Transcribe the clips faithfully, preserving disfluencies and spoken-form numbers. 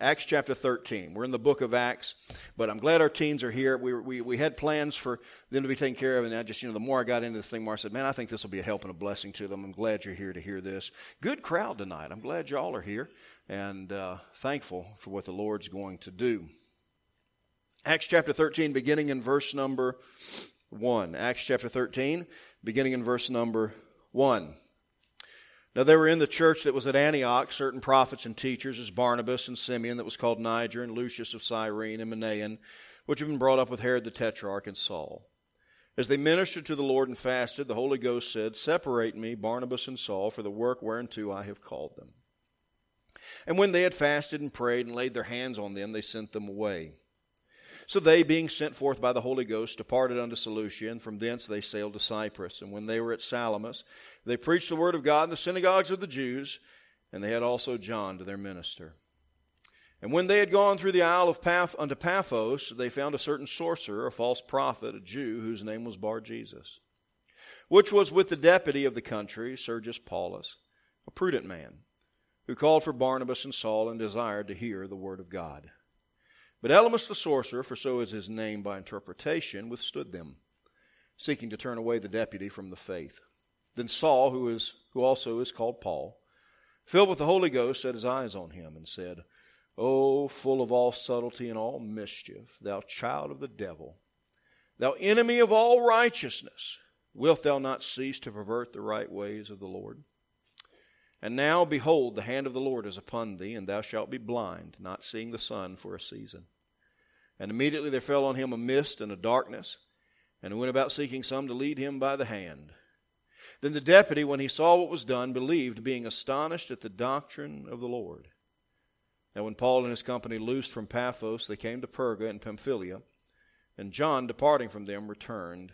Acts chapter thirteen. We're in the book of Acts, but I'm glad our teens are here. We we we had plans for them to be taken care of, and I just, you know, the more I got into this thing, the more I said, man, I think this will be a help and a blessing to them. I'm glad you're here to hear this. Good crowd tonight. I'm glad y'all are here, and uh, thankful for what the Lord's going to do. Acts chapter thirteen, beginning in verse number one. Acts chapter thirteen, beginning in verse number one. Now there were in the church that was at Antioch certain prophets and teachers, as Barnabas and Simeon, that was called Niger, and Lucius of Cyrene, and Manaen, which had been brought up with Herod the Tetrarch, and Saul. As they ministered to the Lord and fasted, the Holy Ghost said, Separate me, Barnabas and Saul, for the work whereunto I have called them. And when they had fasted and prayed and laid their hands on them, they sent them away. So they, being sent forth by the Holy Ghost, departed unto Seleucia, and from thence they sailed to Cyprus. And when they were at Salamis, they preached the word of God in the synagogues of the Jews, and they had also John to their minister. And when they had gone through the isle of Paph unto Paphos, they found a certain sorcerer, a false prophet, a Jew, whose name was Bar-Jesus, which was with the deputy of the country, Sergius Paulus, a prudent man, who called for Barnabas and Saul, and desired to hear the word of God. But Elymas the sorcerer, for so is his name by interpretation, withstood them, seeking to turn away the deputy from the faith. Then Saul, who is who also is called Paul, filled with the Holy Ghost, set his eyes on him, and said, O full of all subtlety and all mischief, thou child of the devil, thou enemy of all righteousness, wilt thou not cease to pervert the right ways of the Lord? And now, behold, the hand of the Lord is upon thee, and thou shalt be blind, not seeing the sun for a season. And immediately there fell on him a mist and a darkness, and he went about seeking some to lead him by the hand. Then the deputy, when he saw what was done, believed, being astonished at the doctrine of the Lord. Now when Paul and his company loosed from Paphos, they came to Perga and Pamphylia, and John, departing from them, returned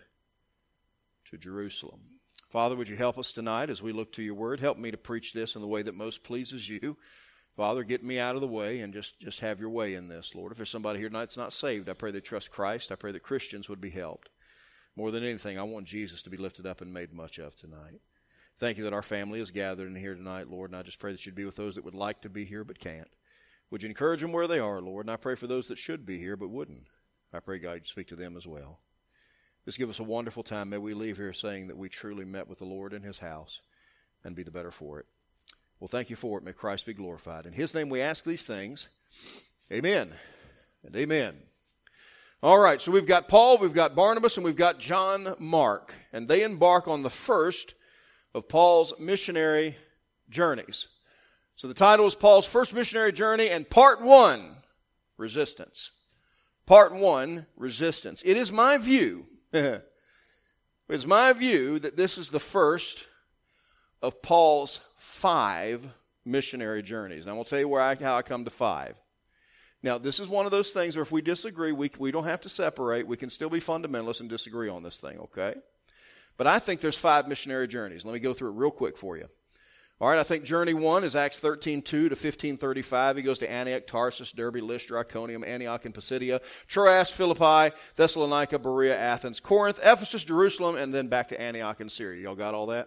to Jerusalem. Father, would you help us tonight as we look to your word? Help me to preach this in the way that most pleases you. Father, get me out of the way and just, just have your way in this, Lord. If there's somebody here tonight that's not saved, I pray they trust Christ. I pray that Christians would be helped. More than anything, I want Jesus to be lifted up and made much of tonight. Thank you that our family is gathered in here tonight, Lord, and I just pray that you'd be with those that would like to be here but can't. Would you encourage them where they are, Lord? And I pray for those that should be here but wouldn't. I pray, God, you'd speak to them as well. Just give us a wonderful time. May we leave here saying that we truly met with the Lord in his house and be the better for it. Well, thank you for it. May Christ be glorified. In his name we ask these things. Amen and amen. All right, so we've got Paul, we've got Barnabas, and we've got John Mark. And they embark on the first of Paul's missionary journeys. So the title is Paul's First Missionary Journey, and Part one, Resistance. Part one, Resistance. It is my view, it's my view that this is the first of Paul's five missionary journeys. And I will tell you where I, how I come to five. Now, this is one of those things where if we disagree, we, we don't have to separate. We can still be fundamentalists and disagree on this thing, okay? But I think there's five missionary journeys. Let me go through it real quick for you. All right, I think journey one is Acts thirteen two to fifteen thirty-five. He goes to Antioch, Tarsus, Derbe, Lystra, Iconium, Antioch and Pisidia, Troas, Philippi, Thessalonica, Berea, Athens, Corinth, Ephesus, Jerusalem, and then back to Antioch and Syria. Y'all got all that?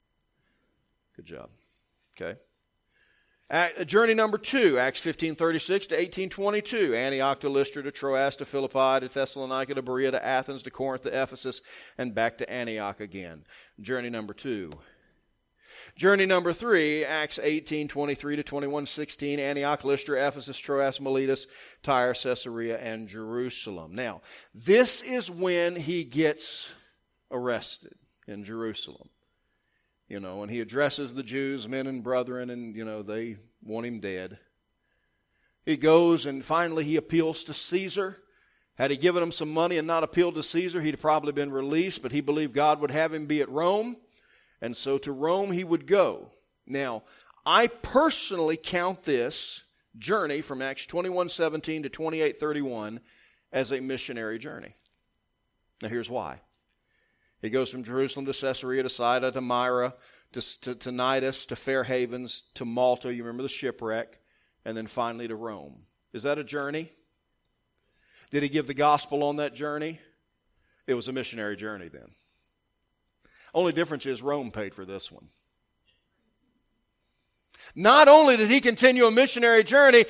Good job. Okay. Uh, journey number two, Acts fifteen thirty-six to eighteen twenty-two. Antioch to Lystra, to Troas, to Philippi, to Thessalonica, to Berea, to Athens, to Corinth, to Ephesus, and back to Antioch again. Journey number two. Journey number three, Acts eighteen twenty-three to twenty-one sixteen, Antioch, Lystra, Ephesus, Troas, Miletus, Tyre, Caesarea, and Jerusalem. Now, this is when he gets arrested in Jerusalem. You know, and he addresses the Jews, men and brethren, and, you know, they want him dead. He goes and finally he appeals to Caesar. Had he given him some money and not appealed to Caesar, he'd have probably been released, but he believed God would have him be at Rome. And so to Rome he would go. Now, I personally count this journey from Acts twenty-one seventeen to twenty-eight thirty-one as a missionary journey. Now here's why. He goes from Jerusalem to Caesarea, to Sidon, to Myra, to, to, to Cnidus, to Fair Havens, to Malta. You remember the shipwreck. And then finally to Rome. Is that a journey? Did he give the gospel on that journey? It was a missionary journey then. Only difference is Rome paid for this one. Not only did he continue a missionary journey,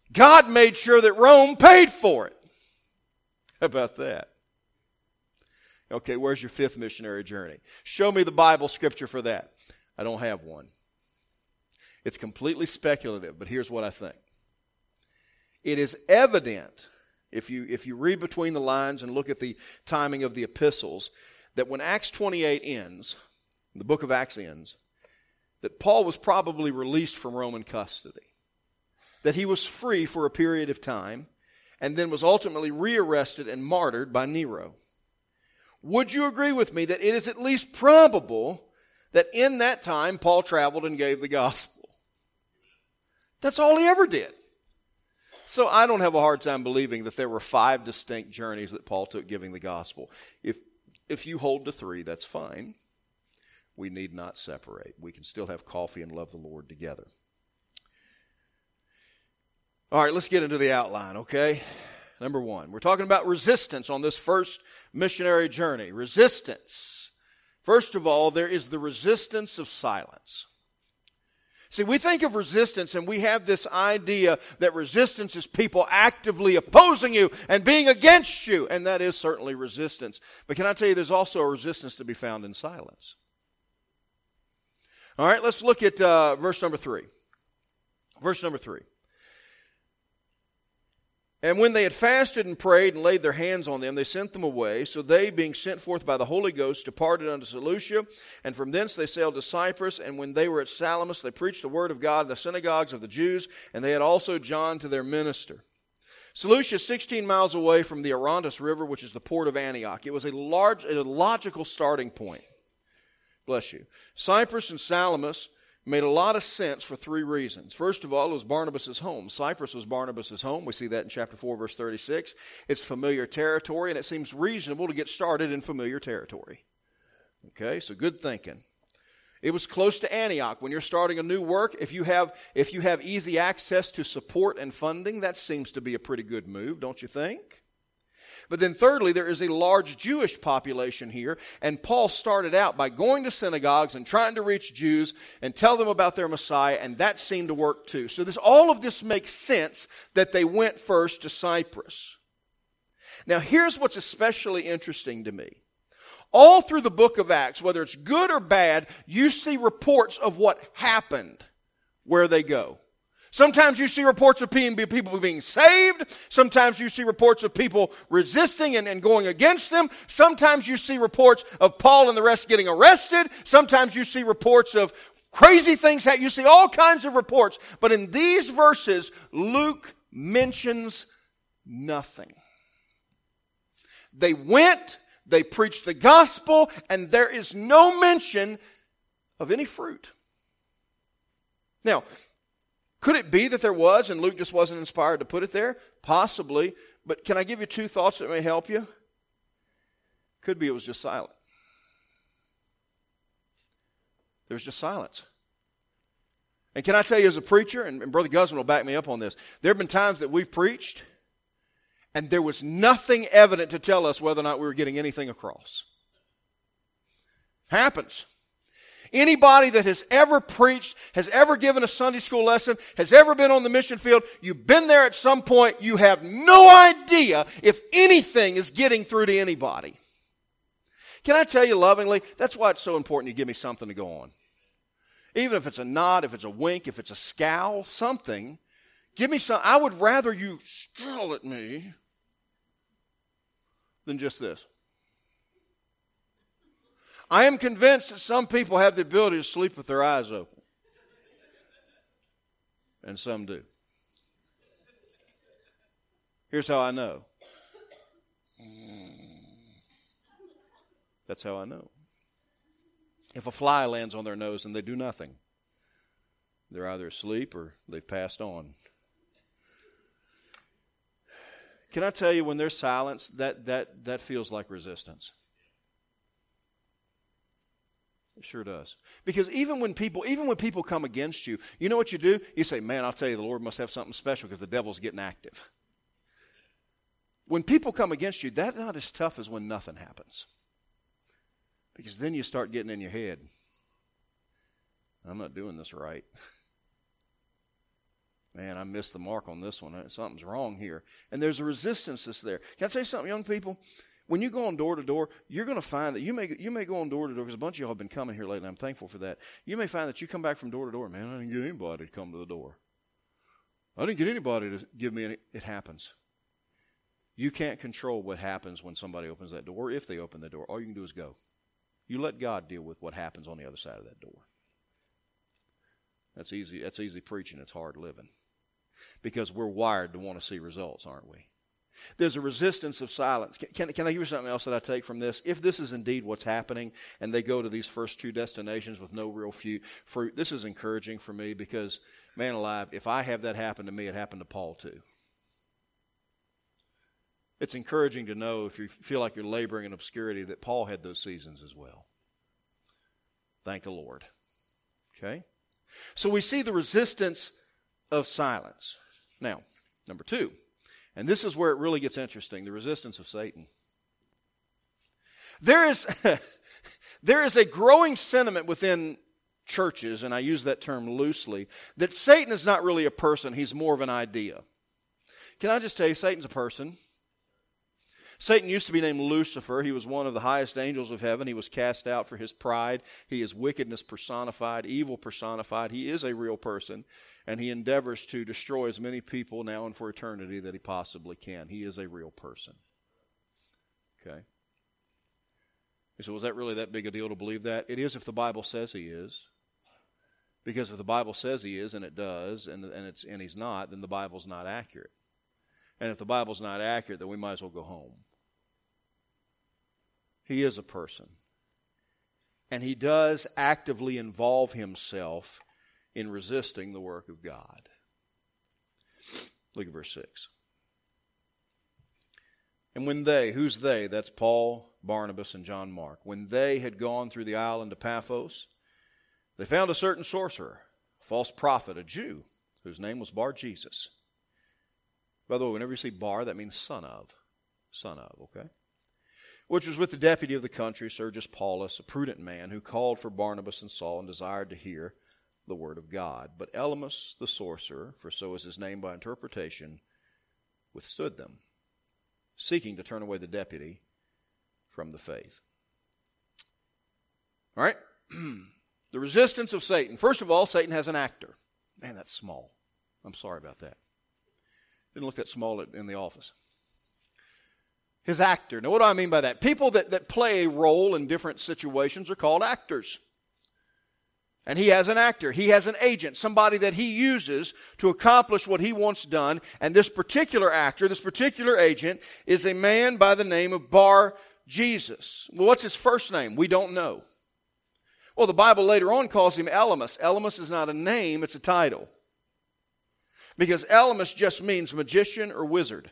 God made sure that Rome paid for it. How about that? Okay, where's your fifth missionary journey? Show me the Bible scripture for that. I don't have one. It's completely speculative, but here's what I think. It is evident, if you, if you read between the lines and look at the timing of the epistles, that when Acts twenty-eight ends, the book of Acts ends, that Paul was probably released from Roman custody. That he was free for a period of time, and then was ultimately rearrested and martyred by Nero. Would you agree with me that it is at least probable that in that time Paul traveled and gave the gospel? That's all he ever did. So I don't have a hard time believing that there were five distinct journeys that Paul took giving the gospel. If, if you hold to three, that's fine. We need not separate. We can still have coffee and love the Lord together. All right, let's get into the outline, okay? Number one, we're talking about resistance on this first missionary journey. Resistance. First of all, there is the resistance of silence. See, we think of resistance and we have this idea that resistance is people actively opposing you and being against you, and that is certainly resistance. But can I tell you, there's also a resistance to be found in silence. All right, let's look at uh, verse number three. Verse number three. And when they had fasted and prayed and laid their hands on them, they sent them away. So they, being sent forth by the Holy Ghost, departed unto Seleucia. And from thence they sailed to Cyprus. And when they were at Salamis, they preached the word of God in the synagogues of the Jews. And they had also John to their minister. Seleucia is sixteen miles away from the Orontes River, which is the port of Antioch. It was a large, a logical starting point. Bless you. Cyprus and Salamis made a lot of sense for three reasons. First of all, it was Barnabas' home. Cyprus was Barnabas' home. We see that in chapter four, verse thirty-six. It's familiar territory, and it seems reasonable to get started in familiar territory. Okay, so good thinking. It was close to Antioch. When you're starting a new work, if you have, if you have easy access to support and funding, that seems to be a pretty good move, don't you think? But then thirdly, there is a large Jewish population here, and Paul started out by going to synagogues and trying to reach Jews and tell them about their Messiah, and that seemed to work too. So this, all of this makes sense that they went first to Cyprus. Now here's what's especially interesting to me. All through the book of Acts, whether it's good or bad, you see reports of what happened where they go. Sometimes you see reports of people being saved. Sometimes you see reports of people resisting and, and going against them. Sometimes you see reports of Paul and the rest getting arrested. Sometimes you see reports of crazy things. You see all kinds of reports. But in these verses, Luke mentions nothing. They went, they preached the gospel, and there is no mention of any fruit. Now, could it be that there was and Luke just wasn't inspired to put it there? Possibly. But can I give you two thoughts that may help you? Could be it was just silent. There was just silence. And can I tell you as a preacher, and, and Brother Guzman will back me up on this, there have been times that we've preached and there was nothing evident to tell us whether or not we were getting anything across. Happens. Anybody that has ever preached, has ever given a Sunday school lesson, has ever been on the mission field, you've been there at some point, you have no idea if anything is getting through to anybody. Can I tell you lovingly, that's why it's so important you give me something to go on. Even if it's a nod, if it's a wink, if it's a scowl, something, give me some. I would rather you scowl at me than just this. I am convinced that some people have the ability to sleep with their eyes open. And some do. Here's how I know. That's how I know. If a fly lands on their nose and they do nothing, they're either asleep or they've passed on. Can I tell you, when there's silence, that, that, that feels like resistance. It sure does. Because even when people, even when people come against you, you know what you do? You say, man, I'll tell you, the Lord must have something special because the devil's getting active. When people come against you, that's not as tough as when nothing happens. Because then you start getting in your head, I'm not doing this right. man, I missed the mark on this one. Something's wrong here. And there's a resistance that's there. Can I tell you something, young people? When you go on door to door, you're going to find that you may you may go on door to door, because a bunch of y'all have been coming here lately, and I'm thankful for that. You may find that you come back from door to door, man, I didn't get anybody to come to the door. I didn't get anybody to give me any. It happens. You can't control what happens when somebody opens that door, or if they open that door. All you can do is go. You let God deal with what happens on the other side of that door. That's easy. That's easy preaching. It's hard living. Because we're wired to want to see results, aren't we? There's a resistance of silence. Can, can, can I give you something else that I take from this? If this is indeed what's happening, and they go to these first two destinations with no real fruit, this is encouraging for me because, man alive, if I have that happen to me, it happened to Paul too. It's encouraging to know, if you feel like you're laboring in obscurity, that Paul had those seasons as well. Thank the Lord. Okay? So we see the resistance of silence. Now, number two, and this is where it really gets interesting, the resistance of Satan. There is, there is a growing sentiment within churches, and I use that term loosely, that Satan is not really a person, he's more of an idea. Can I just tell you, Satan's a person. Satan used to be named Lucifer. He was one of the highest angels of heaven. He was cast out for his pride. He is wickedness personified, evil personified. He is a real person, and he endeavors to destroy as many people now and for eternity that he possibly can. He is a real person. Okay? So was that really that big a deal to believe that? It is if the Bible says he is. Because if the Bible says he is, and it does, and, and, it's, and he's not, then the Bible's not accurate. And if the Bible's not accurate, then we might as well go home. He is a person. And he does actively involve himself in resisting the work of God. Look at verse six. And when they, who's they? That's Paul, Barnabas, and John Mark. When they had gone through the island of Paphos, they found a certain sorcerer, a false prophet, a Jew, whose name was Bar-Jesus. By the way, whenever you see Bar, that means son of. Son of, okay? Which was with the deputy of the country, Sergius Paulus, a prudent man, who called for Barnabas and Saul and desired to hear the word of God. But Elymas the sorcerer, for so is his name by interpretation, withstood them, seeking to turn away the deputy from the faith. All right? The resistance of Satan. First of all, Satan has an actor. Man, that's small. I'm sorry about that. Didn't look that small in the office. His actor. Now, what do I mean by that? People that, that play a role in different situations are called actors. And he has an actor. He has an agent, somebody that he uses to accomplish what he wants done. And this particular actor, this particular agent, is a man by the name of Bar-Jesus. Well, what's his first name? We don't know. Well, the Bible later on calls him Elymas. Elymas is not a name, it's a title. Because Elymas just means magician or wizard.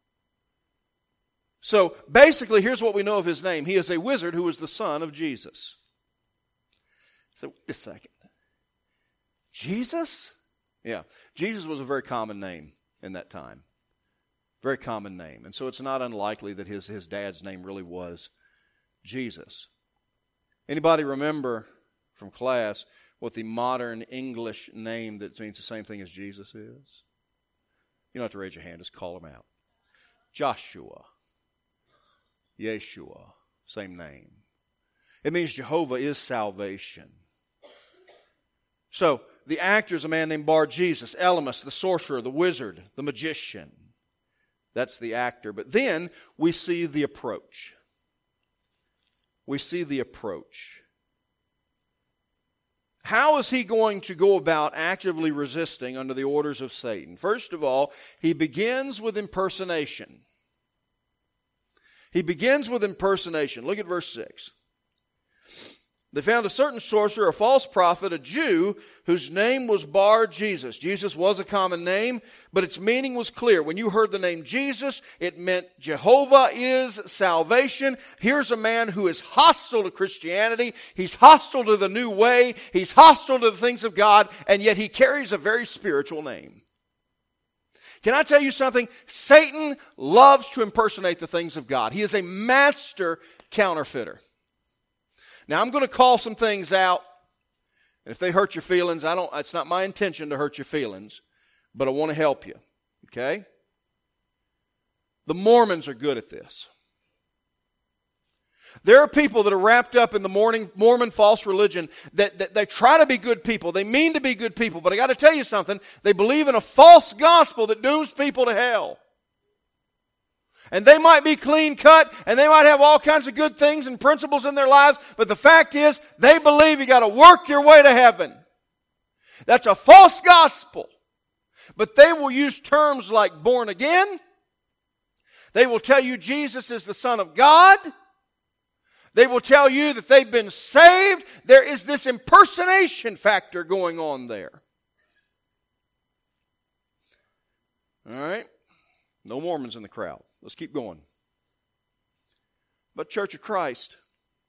So basically, here's what we know of his name. He is a wizard who is the son of Jesus. So, wait a second. Jesus? Yeah, Jesus was a very common name in that time. Very common name. And so it's not unlikely that his, his dad's name really was Jesus. Anybody remember from class what the modern English name that means the same thing as Jesus is? You don't have to raise your hand, just call him out. Joshua. Yeshua. Same name. It means Jehovah is salvation. So, the actor is a man named Bar-Jesus. Elymas, the sorcerer, the wizard, the magician. That's the actor. But then we see the approach. We see the approach. How is he going to go about actively resisting under the orders of Satan? First of all, he begins with impersonation. He begins with impersonation. Look at verse six. They found a certain sorcerer, a false prophet, a Jew, whose name was Bar-Jesus. Jesus was a common name, but its meaning was clear. When you heard the name Jesus, it meant Jehovah is salvation. Here's a man who is hostile to Christianity. He's hostile to the new way. He's hostile to the things of God, and yet he carries a very spiritual name. Can I tell you something? Satan loves to impersonate the things of God. He is a master counterfeiter. Now, I'm going to call some things out, and if they hurt your feelings, I don't. It's not my intention to hurt your feelings, but I want to help you, okay? The Mormons are good at this. There are people that are wrapped up in the Mormon, Mormon false religion that, that they try to be good people. They mean to be good people, but I got to tell you something. They believe in a false gospel that dooms people to hell. And they might be clean cut, and they might have all kinds of good things and principles in their lives, but the fact is, they believe you got to work your way to heaven. That's a false gospel. But they will use terms like born again. They will tell you Jesus is the Son of God. They will tell you that they've been saved. There is this impersonation factor going on there. All right? No Mormons in the crowd. Let's keep going. But Church of Christ.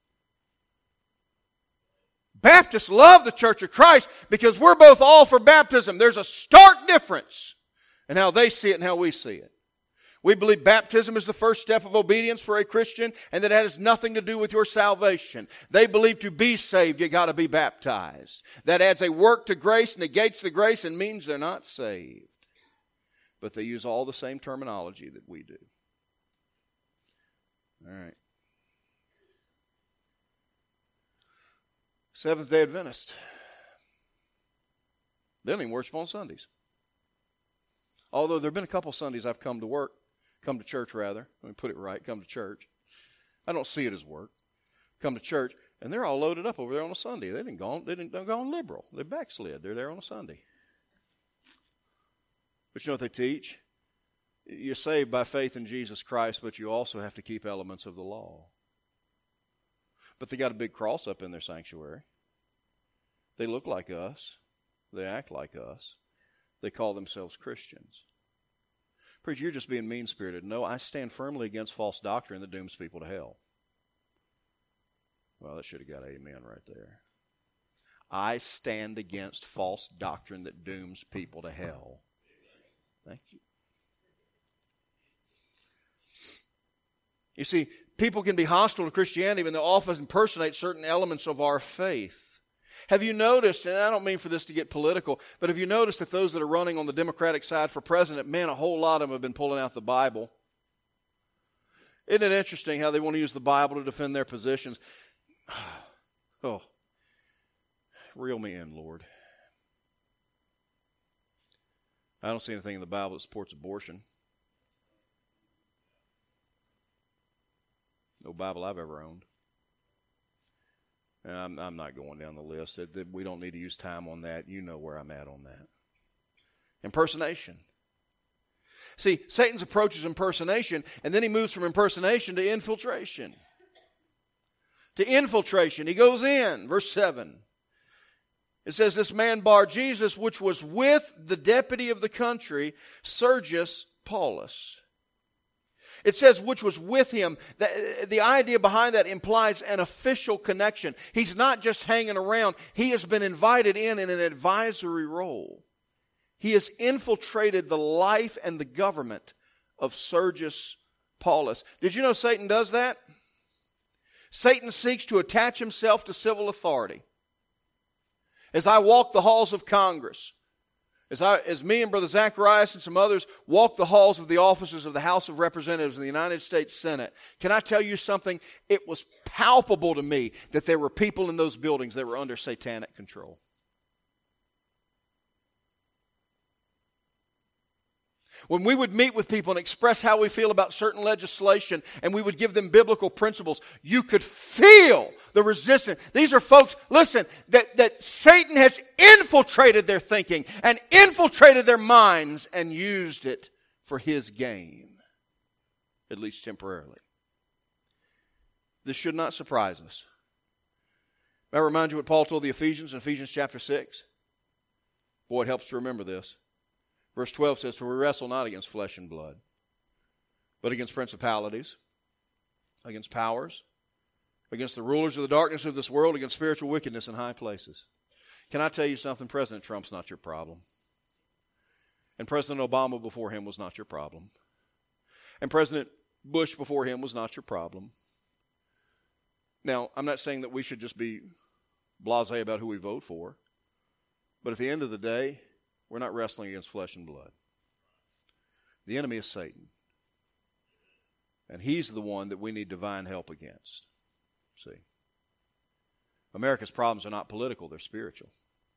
Baptists love the Church of Christ because we're both all for baptism. There's a stark difference in how they see it and how we see it. We believe baptism is the first step of obedience for a Christian and that it has nothing to do with your salvation. They believe to be saved, you got to be baptized. That adds a work to grace, negates the grace, and means they're not saved. But they use all the same terminology that we do. All right. Seventh-day Adventist. They don't even worship on Sundays. Although there have been a couple Sundays I've come to work, come to church rather. Let me put it right, come to church. I don't see it as work. Come to church, and they're all loaded up over there on a Sunday. They didn't go on, they didn't go on liberal. They backslid. They're there on a Sunday. But you know what they teach? You're saved by faith in Jesus Christ, but you also have to keep elements of the law. But they got a big cross up in their sanctuary. They look like us. They act like us. They call themselves Christians. Preacher, you're just being mean-spirited. No, I stand firmly against false doctrine that dooms people to hell. Well, that should have got amen right there. I stand against false doctrine that dooms people to hell. Thank you. You see, people can be hostile to Christianity when they'll often impersonate certain elements of our faith. Have you noticed, and I don't mean for this to get political, but have you noticed that those that are running on the Democratic side for president, man, a whole lot of them have been pulling out the Bible. Isn't it interesting how they want to use the Bible to defend their positions? Oh, reel me in, Lord. I don't see anything in the Bible that supports abortion. No Bible I've ever owned. I'm, I'm not going down the list. We don't need to use time on that. You know where I'm at on that. Impersonation. See, Satan's approach is impersonation, and then he moves from impersonation to infiltration. To infiltration. He goes in. Verse seven. It says, this man Bar Jesus, which was with the deputy of the country, Sergius Paulus. It says, which was with him. The, the idea behind that implies an official connection. He's not just hanging around. He has been invited in in an advisory role. He has infiltrated the life and the government of Sergius Paulus. Did you know Satan does that? Satan seeks to attach himself to civil authority. As I walk the halls of Congress, As, I, as me and Brother Zacharias and some others walk the halls of the offices of the House of Representatives in the United States Senate, can I tell you something? It was palpable to me that there were people in those buildings that were under satanic control. When we would meet with people and express how we feel about certain legislation and we would give them biblical principles, you could feel the resistance. These are folks, listen, that, that Satan has infiltrated their thinking and infiltrated their minds and used it for his gain, at least temporarily. This should not surprise us. May I remind you what Paul told the Ephesians in Ephesians chapter six? Boy, it helps to remember this. Verse twelve says, for we wrestle not against flesh and blood, but against principalities, against powers, against the rulers of the darkness of this world, against spiritual wickedness in high places. Can I tell you something? President Trump's not your problem. And President Obama before him was not your problem. And President Bush before him was not your problem. Now, I'm not saying that we should just be blasé about who we vote for. But at the end of the day, We're not wrestling against flesh and blood. The enemy is Satan. And he's the one that we need divine help against. See? America's problems are not political, they're spiritual.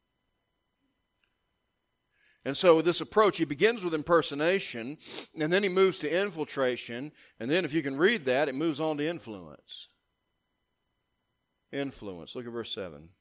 And so with this approach, he begins with impersonation, and then he moves to infiltration, and then if you can read that, it moves on to influence. Influence. Look at verse seven.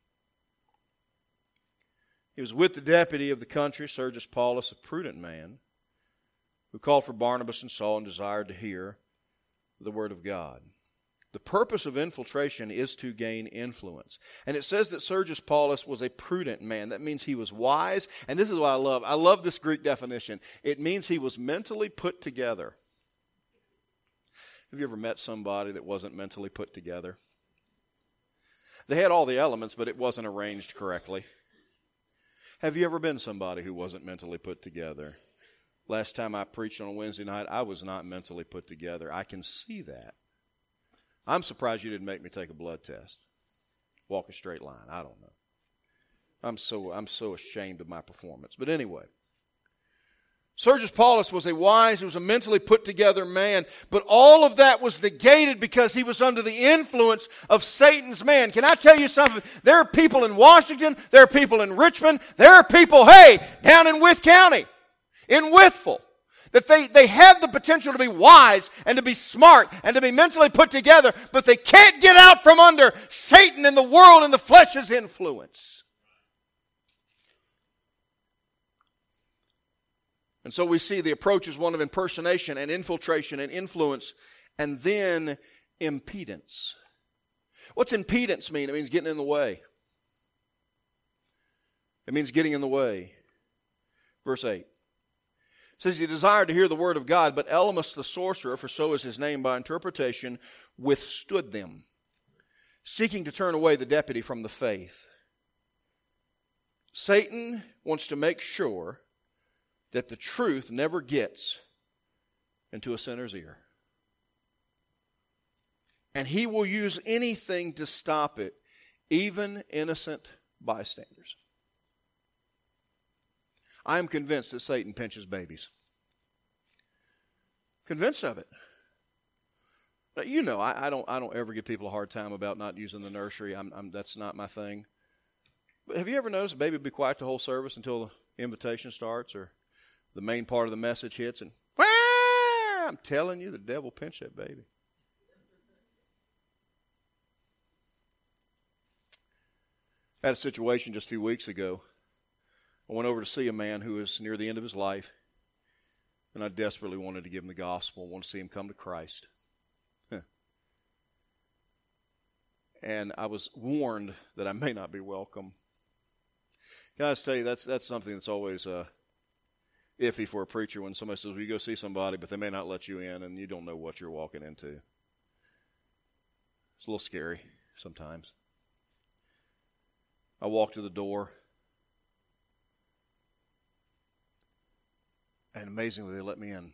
He was with the deputy of the country, Sergius Paulus, a prudent man, who called for Barnabas and Saul and desired to hear the word of God. The purpose of infiltration is to gain influence. And it says that Sergius Paulus was a prudent man. That means he was wise. And this is what I love. I love this Greek definition. It means he was mentally put together. Have you ever met somebody that wasn't mentally put together? They had all the elements, but it wasn't arranged correctly. Have you ever been somebody who wasn't mentally put together? Last time I preached on a Wednesday night, I was not mentally put together. I can see that. I'm surprised you didn't make me take a blood test. Walk a straight line. I don't know. I'm so I'm so ashamed of my performance. But anyway, Sergius Paulus was a wise, he was a mentally put together man, but all of that was negated because he was under the influence of Satan's man. Can I tell you something? There are people in Washington, there are people in Richmond, there are people, hey, down in Wythe County, in Wytheville, that they, they have the potential to be wise and to be smart and to be mentally put together, but they can't get out from under Satan and the world and the flesh's influence. And so we see the approach is one of impersonation and infiltration and influence and then impedance. What's impedance mean? It means getting in the way. It means getting in the way. Verse eight. It says he desired to hear the word of God, but Elymas the sorcerer, for so is his name by interpretation, withstood them, seeking to turn away the deputy from the faith. Satan wants to make sure that the truth never gets into a sinner's ear. And he will use anything to stop it, even innocent bystanders. I am convinced that Satan pinches babies. Convinced of it. Now, you know, I, I don't. I don't ever give people a hard time about not using the nursery. I'm, I'm, that's not my thing. But have you ever noticed a baby will be quiet the whole service until the invitation starts or the main part of the message hits, and Wah! I'm telling you, the devil pinched that baby. I had a situation just a few weeks ago. I went over to see a man who was near the end of his life, and I desperately wanted to give him the gospel. I wanted to see him come to Christ. Huh. And I was warned that I may not be welcome. Can I just tell you, that's that's something that's always uh, iffy for a preacher when somebody says, well, you go see somebody, but they may not let you in, and you don't know what you're walking into. It's a little scary sometimes. I walked to the door. And amazingly, they let me in.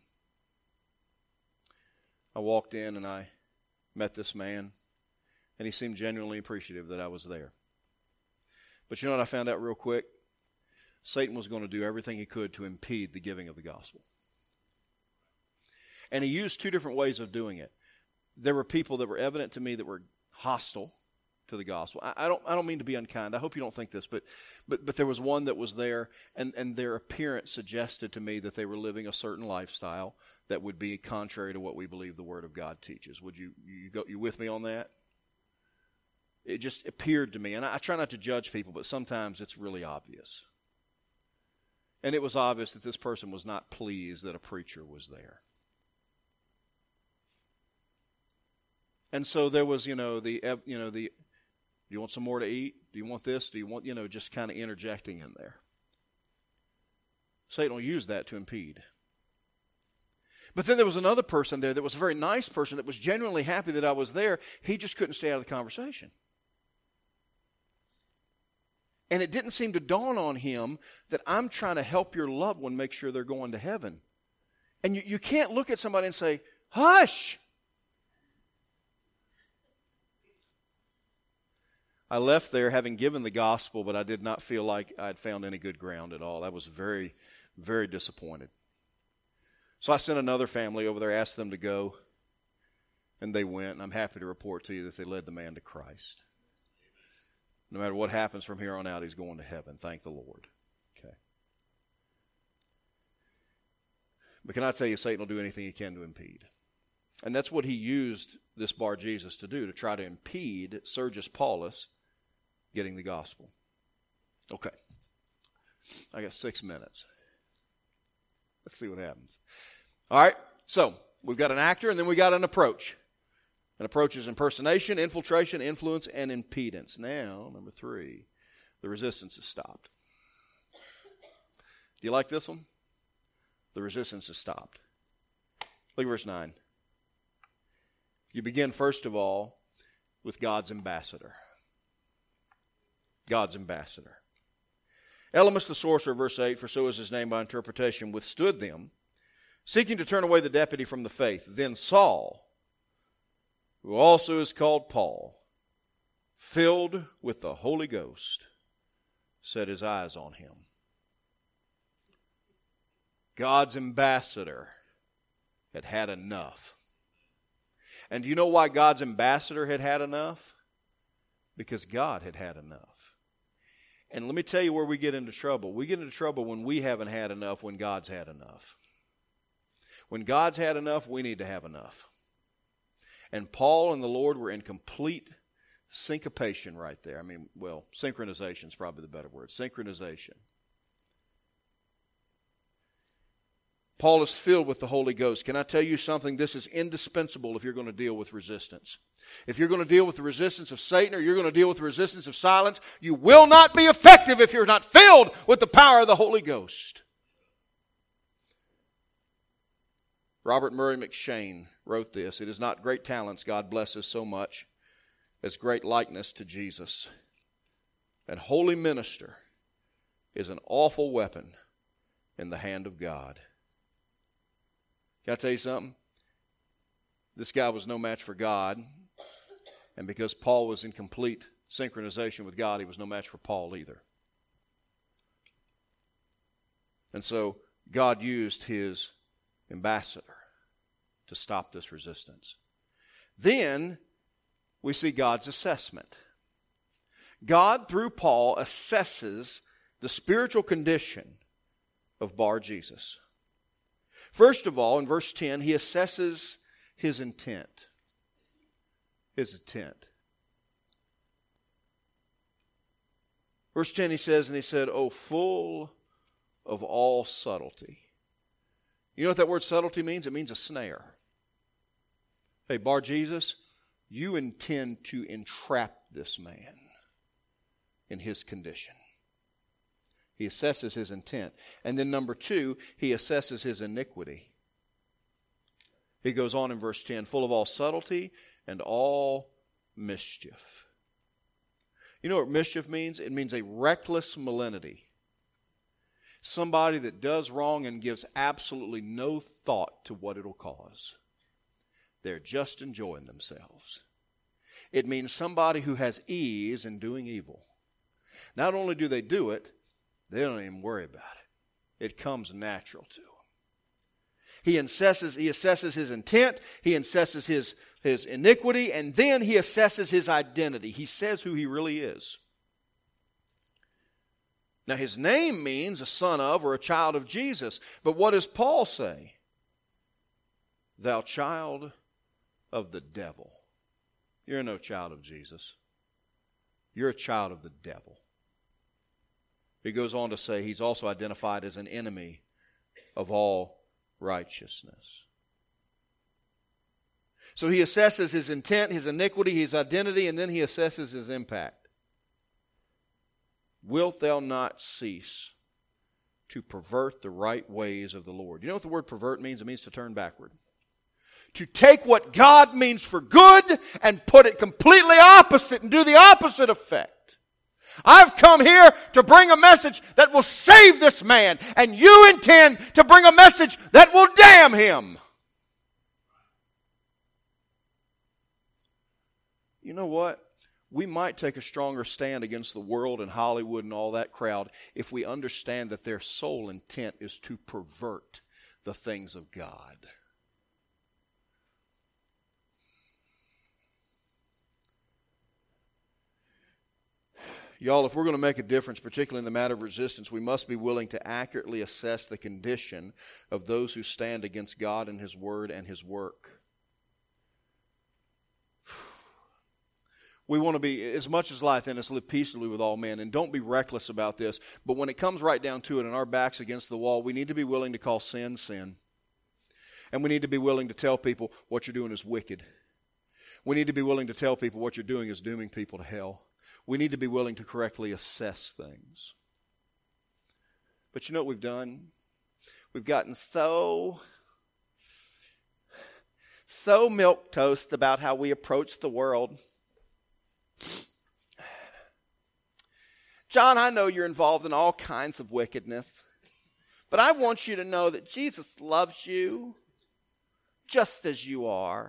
I walked in and I met this man, and he seemed genuinely appreciative that I was there. But you know what I found out real quick? Satan was going to do everything he could to impede the giving of the gospel. And he used two different ways of doing it. There were people that were evident to me that were hostile to the gospel. I, I don't I don't mean to be unkind. I hope you don't think this, but but but there was one that was there, and, and their appearance suggested to me that they were living a certain lifestyle that would be contrary to what we believe the Word of God teaches. Would you you go you with me on that? It just appeared to me, and I, I try not to judge people, but sometimes it's really obvious. And it was obvious that this person was not pleased that a preacher was there. And so there was, you know, the you know the do you want some more to eat? Do you want this? Do you want, you know, just kind of interjecting in there. Satan will use that to impede. But then there was another person there that was a very nice person that was genuinely happy that I was there. He just couldn't stay out of the conversation. And it didn't seem to dawn on him that I'm trying to help your loved one make sure they're going to heaven. And you, you can't look at somebody and say, hush! I left there having given the gospel, but I did not feel like I had found any good ground at all. I was very, very disappointed. So I sent another family over there, asked them to go, and they went. And I'm happy to report to you that they led the man to Christ. No matter what happens from here on out, he's going to heaven. Thank the Lord. Okay. But can I tell you, Satan will do anything he can to impede. And that's what he used this Bar Jesus to do, to try to impede Sergius Paulus getting the gospel. Okay. I got six minutes. Let's see what happens. All right. So we've got an actor, and then we got an approach. An approach is impersonation, infiltration, influence, and impedance. Now, number three, the resistance is stopped. Do you like this one? The resistance is stopped. Look at verse nine. You begin, first of all, with God's ambassador. God's ambassador. Elymas the sorcerer, verse eight, for so is his name by interpretation, withstood them, seeking to turn away the deputy from the faith. Then Saul, who also is called Paul, filled with the Holy Ghost, set his eyes on him. God's ambassador had had enough. And do you know why God's ambassador had had enough? Because God had had enough. And let me tell you where we get into trouble. We get into trouble when we haven't had enough, when God's had enough. When God's had enough, we need to have enough. And Paul and the Lord were in complete syncopation right there. I mean, well, synchronization is probably the better word. Synchronization. Paul is filled with the Holy Ghost. Can I tell you something? This is indispensable if you're going to deal with resistance. If you're going to deal with the resistance of Satan, or you're going to deal with the resistance of silence, you will not be effective if you're not filled with the power of the Holy Ghost. Robert Murray McShane wrote this: "It is not great talents God blesses so much as great likeness to Jesus. An holy minister is an awful weapon in the hand of God." Can I tell you something? This guy was no match for God. And because Paul was in complete synchronization with God, he was no match for Paul either. And so God used his ambassador to stop this resistance. Then we see God's assessment. God, through Paul, assesses the spiritual condition of Bar Jesus. First of all, in verse ten, he assesses his intent. His intent. Verse ten, he says, and he said, "O full of all subtlety." You know what that word subtlety means? It means a snare. Hey, Bar Jesus, you intend to entrap this man in his condition. He assesses his intent. And then number two, he assesses his iniquity. He goes on in verse ten, full of all subtlety and all mischief. You know what mischief means? It means a reckless malignity. Somebody that does wrong and gives absolutely no thought to what it'll cause. They're just enjoying themselves. It means somebody who has ease in doing evil. Not only do they do it, they don't even worry about it. It comes natural to them. He assesses, he assesses his intent, he assesses his, his iniquity, and then he assesses his identity. He says who he really is. Now his name means a son of or a child of Jesus. But what does Paul say? Thou child of the devil. You're no child of Jesus. You're a child of the devil. He goes on to say he's also identified as an enemy of all righteousness. So he assesses his intent, his iniquity, his identity, and then he assesses his impact. Wilt thou not cease to pervert the right ways of the Lord? You know what the word pervert means? It means to turn backward. To take what God means for good and put it completely opposite and do the opposite effect. I've come here to bring a message that will save this man, and you intend to bring a message that will damn him. You know what? we might take a stronger stand against the world and Hollywood and all that crowd if we understand that their sole intent is to pervert the things of God. Y'all, if we're going to make a difference, particularly in the matter of resistance, we must be willing to accurately assess the condition of those who stand against God and His Word and His work. We want to be, as much as life in us, live peaceably with all men, and don't be reckless about this. But when it comes right down to it and our backs against the wall, we need to be willing to call sin, sin. And we need to be willing to tell people what you're doing is wicked. We need to be willing to tell people what you're doing is dooming people to hell. We need to be willing to correctly assess things. But you know what we've done? We've gotten so, so milquetoast about how we approach the world. John, I know you're involved in all kinds of wickedness, but I want you to know that Jesus loves you just as you are.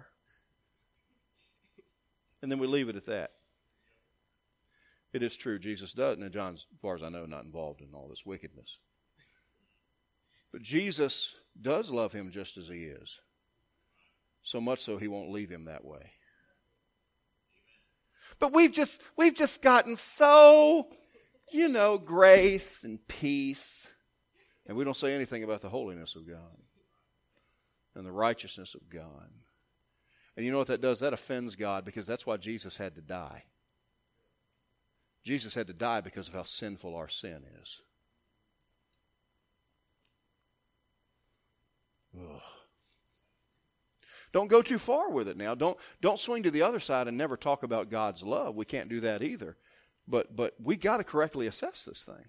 And then we leave it at that. It is true, Jesus does, and John's, as far as I know, not involved in all this wickedness. But Jesus does love him just as he is. So much so he won't leave him that way. But we've just we've just gotten so, you know, grace and peace. And we don't say anything about the holiness of God and the righteousness of God. And you know what that does? That offends God, because that's why Jesus had to die. Jesus had to die because of how sinful our sin is. Ugh. Don't go too far with it now. Don't, don't swing to the other side and never talk about God's love. We can't do that either. But, but we got to correctly assess this thing.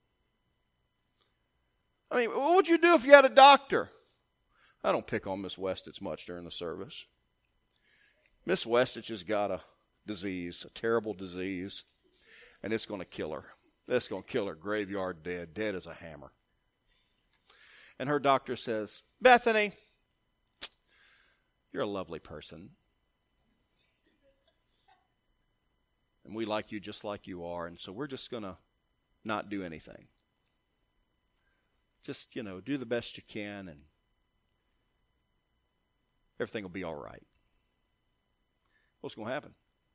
I mean, what would you do if you had a doctor? I don't pick on Miss Westich much during the service. Miss Westich has got a disease, a terrible disease. And it's going to kill her. It's going to kill her graveyard dead, dead as a hammer. And her doctor says, Bethany, you're a lovely person. And we like you just like you are. And so we're just going to not do anything. Just, you know, do the best you can and everything will be all right. What's going to happen?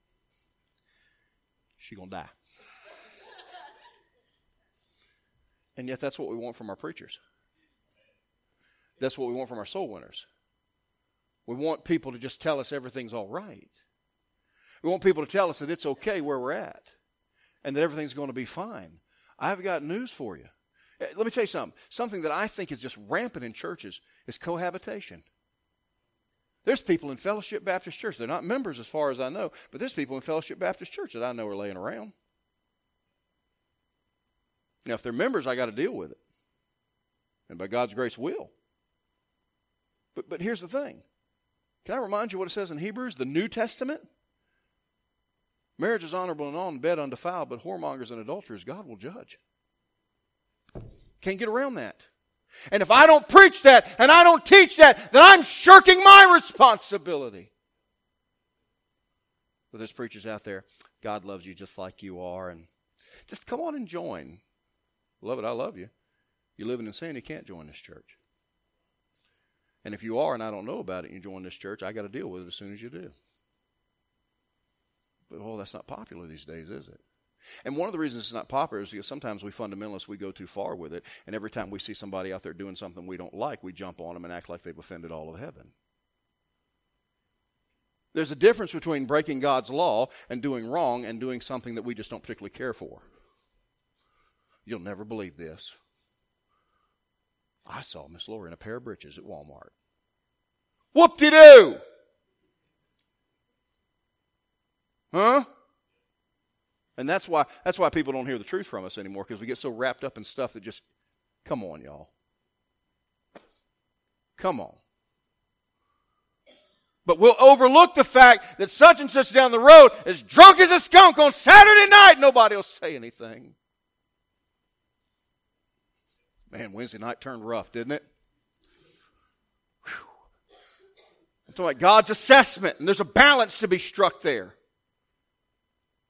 She's going to die. And yet that's what we want from our preachers. That's what we want from our soul winners. We want people to just tell us everything's all right. We want people to tell us that it's okay where we're at and that everything's going to be fine. I've got news for you. Let me tell you something. Something that I think is just rampant in churches is cohabitation. There's people in Fellowship Baptist Church. They're not members as far as I know, but there's people in Fellowship Baptist Church that I know are laying around. Now, if they're members, I got to deal with it. And by God's grace, will. But, but here's the thing. Can I remind you what it says in Hebrews, the New Testament? Marriage is honorable and all, and bed undefiled, but whoremongers and adulterers God will judge. Can't get around that. And if I don't preach that and I don't teach that, then I'm shirking my responsibility. But there's preachers out there, God loves you just like you are, and just come on and join. Love it, I love you. You're living in sin, you can't join this church. And if you are and I don't know about it and you join this church, I got to deal with it as soon as you do. But, oh, that's not popular these days, is it? And one of the reasons it's not popular is because sometimes we fundamentalists, we go too far with it. And every time we see somebody out there doing something we don't like, we jump on them and act like they've offended all of heaven. There's a difference between breaking God's law and doing wrong and doing something that we just don't particularly care for. You'll never believe this. I saw Miss Laura in a pair of breeches at Walmart. Whoop-de-doo! Huh? And that's why that's why people don't hear the truth from us anymore, because we get so wrapped up in stuff that just, come on, y'all. Come on. But we'll overlook the fact that such and such down the road is drunk as a skunk on Saturday night. Nobody will say anything. Man, Wednesday night turned rough, didn't it? Whew. I'm talking about God's assessment, and there's a balance to be struck there.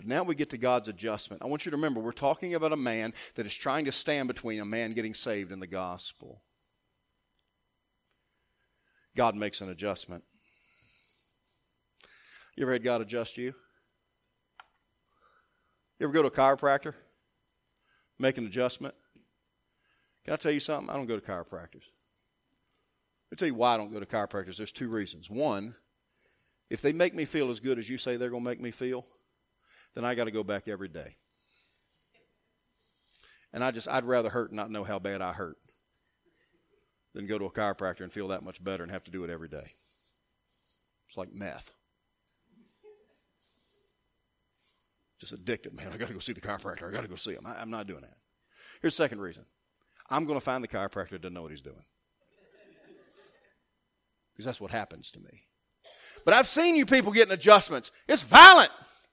But now we get to God's adjustment. I want you to remember, we're talking about a man that is trying to stand between a man getting saved and the gospel. God makes an adjustment. You ever had God adjust you? You ever go to a chiropractor? Make an adjustment? Can I tell you something? I don't go to chiropractors. I'll tell you why I don't go to chiropractors. There's two reasons. One, if they make me feel as good as you say they're going to make me feel, then I got to go back every day. And I just, I'd rather hurt and not know how bad I hurt than go to a chiropractor and feel that much better and have to do it every day. It's like meth. Just addicted, man. I got to go see the chiropractor. I got to go see him. I, I'm not doing that. Here's the second reason. I'm going to find the chiropractor that doesn't know what he's doing. Because that's what happens to me. But I've seen you people getting adjustments. It's violent.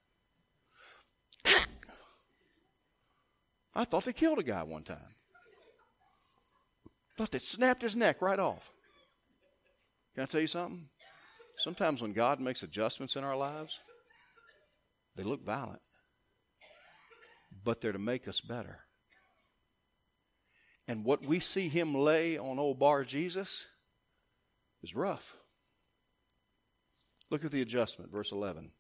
I thought they killed a guy one time. Thought they snapped his neck right off. Can I tell you something? Sometimes when God makes adjustments in our lives, they look violent. But they're to make us better. And what we see him lay on old Bar Jesus is rough. Look at the adjustment, verse eleven.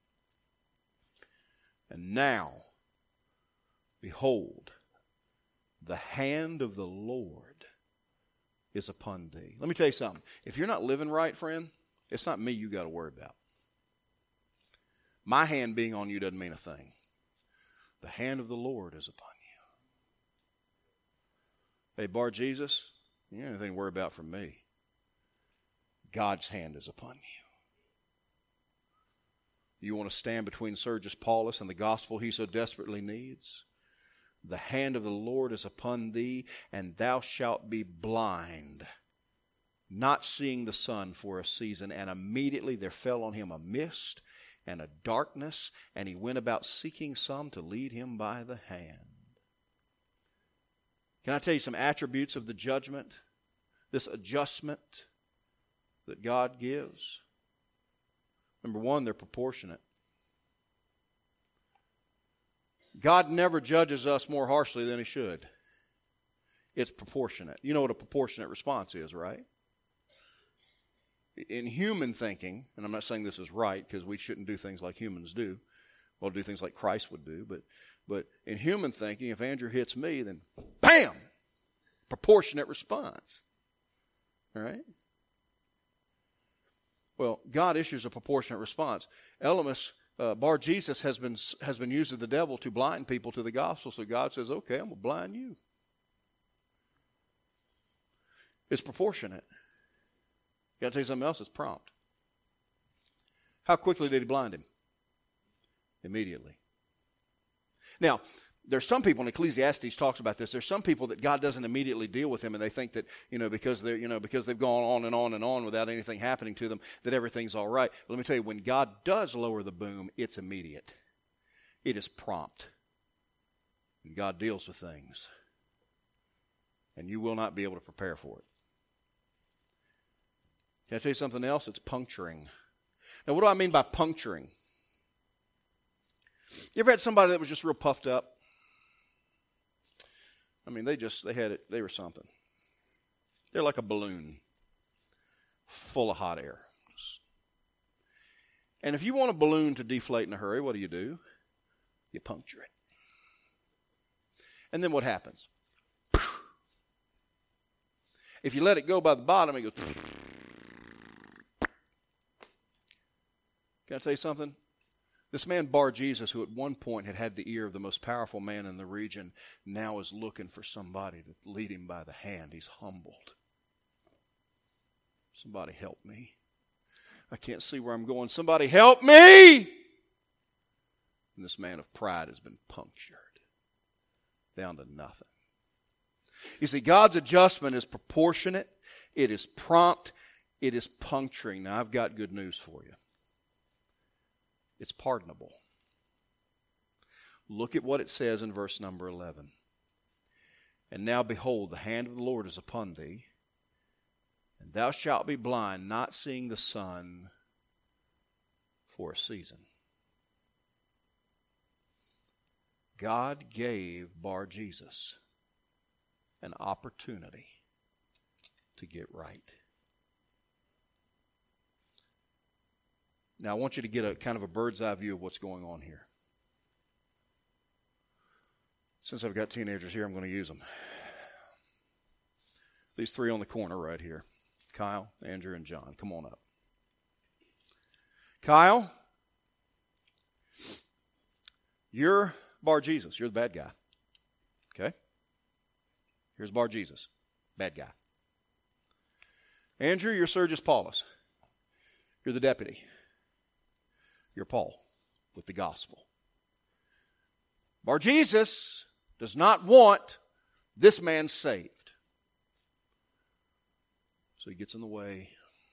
And now, behold, the hand of the Lord is upon thee. Let me tell you something. If you're not living right, friend, it's not me you got to worry about. My hand being on you doesn't mean a thing. The hand of the Lord is upon you. Hey, Bar Jesus, you don't have anything to worry about from me. God's hand is upon you. You want to stand between Sergius Paulus and the gospel he so desperately needs? The hand of the Lord is upon thee, and thou shalt be blind, not seeing the sun for a season. And immediately there fell on him a mist and a darkness, and he went about seeking some to lead him by the hand. Can I tell you some attributes of the judgment, this adjustment that God gives? Number one, they're proportionate. God never judges us more harshly than he should. It's proportionate. You know what a proportionate response is, right? In human thinking, and I'm not saying this is right because we shouldn't do things like humans do. We'll do things like Christ would do. But, but in human thinking, if Andrew hits me, then bam! Proportionate response. All right? Well, God issues a proportionate response. Elymas, uh, Bar Jesus has been has been used of the devil to blind people to the gospel. So God says, okay, I'm going to blind you. It's proportionate. Got to tell you something else, it's prompt. How quickly did he blind him? Immediately. Now, there's some people, in Ecclesiastes talks about this, there's some people that God doesn't immediately deal with them, and they think that, you know, because they're, you know, because they've gone on and on and on without anything happening to them, that everything's all right. But let me tell you, when God does lower the boom, it's immediate. It is prompt. And God deals with things. And you will not be able to prepare for it. Can I tell you something else? It's puncturing. Now, what do I mean by puncturing? You ever had somebody that was just real puffed up? I mean, they just, they had it, they were something. They're like a balloon full of hot air. And if you want a balloon to deflate in a hurry, what do you do? You puncture it. And then what happens? If you let it go by the bottom, it goes. Can I tell you something? This man Bar Jesus, who at one point had had the ear of the most powerful man in the region, now is looking for somebody to lead him by the hand. He's humbled. Somebody help me. I can't see where I'm going. Somebody help me! And this man of pride has been punctured down to nothing. You see, God's adjustment is proportionate. It is prompt. It is puncturing. Now, I've got good news for you. It's pardonable. Look at what it says in verse number eleven. And now behold, the hand of the Lord is upon thee, and thou shalt be blind, not seeing the sun for a season. God gave Bar Jesus an opportunity to get right. Now, I want you to get a kind of a bird's eye view of what's going on here. Since I've got teenagers here, I'm going to use them. These three on the corner right here. Kyle, Andrew, and John. Come on up. Kyle, you're Bar Jesus. You're the bad guy. Okay? Here's Bar Jesus. Bad guy. Andrew, you're Sergius Paulus. You're the deputy. You're Paul with the gospel. Bar Jesus does not want this man saved. So he gets in the way.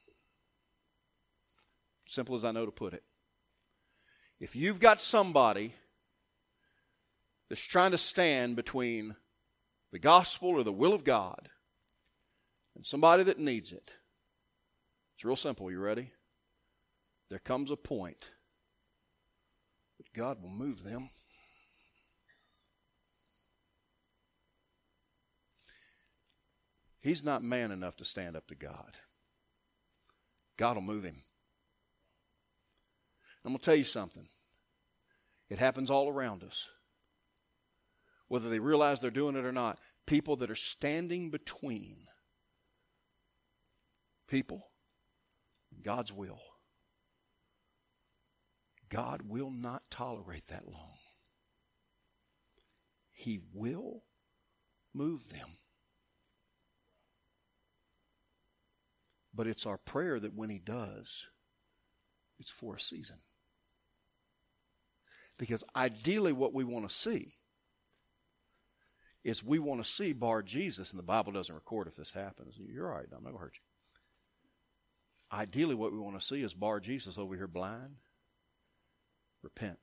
Simple as I know to put it. If you've got somebody that's trying to stand between the gospel or the will of God and somebody that needs it, it's real simple. You ready? There comes a point that God will move them. He's not man enough to stand up to God. God will move him. I'm going to tell you something. It happens all around us. Whether they realize they're doing it or not. People that are standing between people and God's will. God will not tolerate that long. He will move them. But it's our prayer that when he does, it's for a season. Because ideally what we want to see is we want to see Bar Jesus, and the Bible doesn't record if this happens. You're all right, I'm not going to hurt you. Ideally what we want to see is Bar Jesus over here blind. Repent.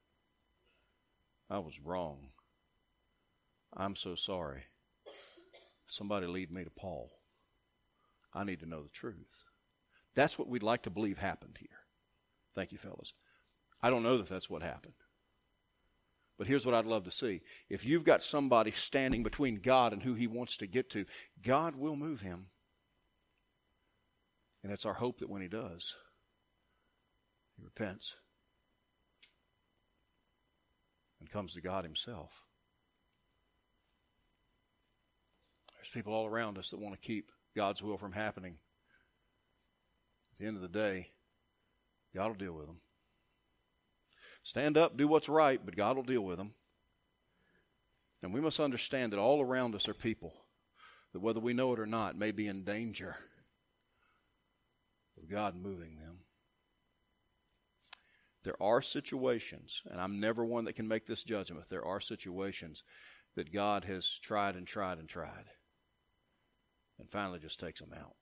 I was wrong. I'm so sorry. Somebody lead me to Paul. I need to know the truth. That's what we'd like to believe happened here. Thank you, fellas. I don't know that that's what happened. But here's what I'd love to see. If you've got somebody standing between God and who he wants to get to, God will move him. And it's our hope that when he does, he repents and comes to God himself. There's people all around us that want to keep God's will from happening. At the end of the day, God will deal with them. Stand up, do what's right, but God will deal with them. And we must understand that all around us are people that, whether we know it or not, may be in danger of God moving them. There are situations, and I'm never one that can make this judgment, there are situations that God has tried and tried and tried, and finally just takes them out.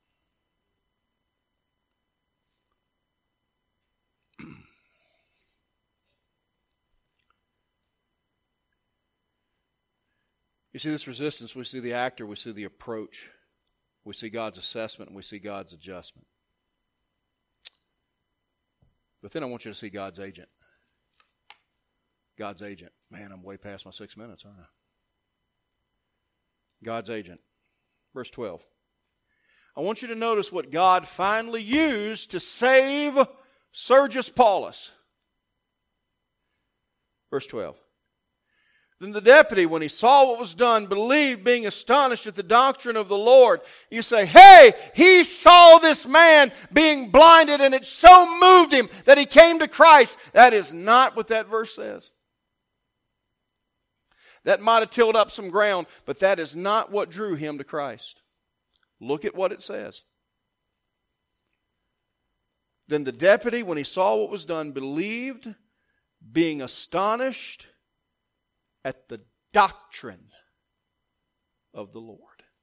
You see this resistance, we see the actor, we see the approach, we see God's assessment, and we see God's adjustment. But then I want you to see God's agent. God's agent. Man, I'm way past my six minutes, aren't I? God's agent. Verse twelve. I want you to notice what God finally used to save Sergius Paulus. Verse twelve. Then the deputy, when he saw what was done, believed, being astonished at the doctrine of the Lord. You say, hey, he saw this man being blinded and it so moved him that he came to Christ. That is not what that verse says. That might have tilled up some ground, but that is not what drew him to Christ. Look at what it says. Then the deputy, when he saw what was done, believed, being astonished at the doctrine of the Lord.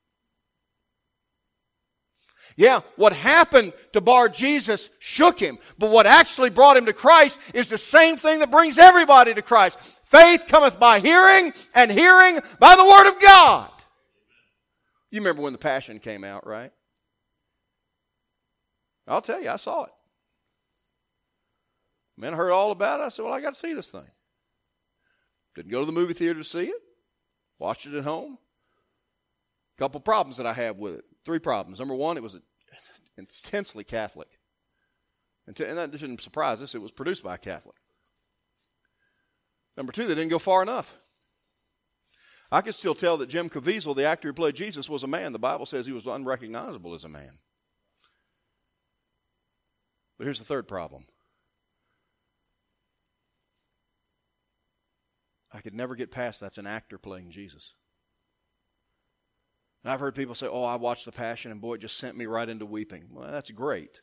Yeah, what happened to Bar Jesus shook him, but what actually brought him to Christ is the same thing that brings everybody to Christ. Faith cometh by hearing, and hearing by the word of God. You remember when the Passion came out, right? I'll tell you, I saw it. Man, I heard all about it. I said, well, I got to see this thing. Didn't go to the movie theater to see it. Watched it at home. A couple problems that I have with it. Three problems. Number one, it was intensely Catholic. And that shouldn't surprise us. It was produced by a Catholic. Number two, they didn't go far enough. I can still tell that Jim Caviezel, the actor who played Jesus, was a man. The Bible says he was unrecognizable as a man. But here's the third problem. I could never get past that's an actor playing Jesus. And I've heard people say, oh, I watched The Passion and boy, it just sent me right into weeping. Well, that's great.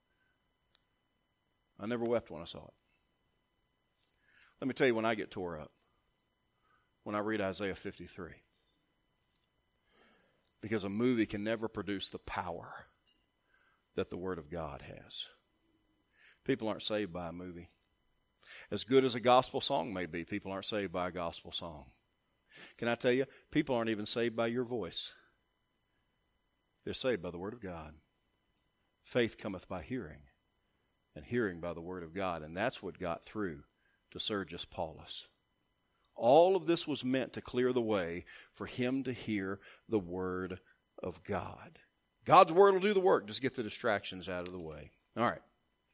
I never wept when I saw it. Let me tell you when I get tore up. When I read Isaiah fifty-three. Because a movie can never produce the power that the Word of God has. People aren't saved by a movie. As good as a gospel song may be, people aren't saved by a gospel song. Can I tell you, people aren't even saved by your voice. They're saved by the Word of God. Faith cometh by hearing, and hearing by the Word of God. And that's what got through to Sergius Paulus. All of this was meant to clear the way for him to hear the Word of God. God's Word will do the work. Just get the distractions out of the way. All right.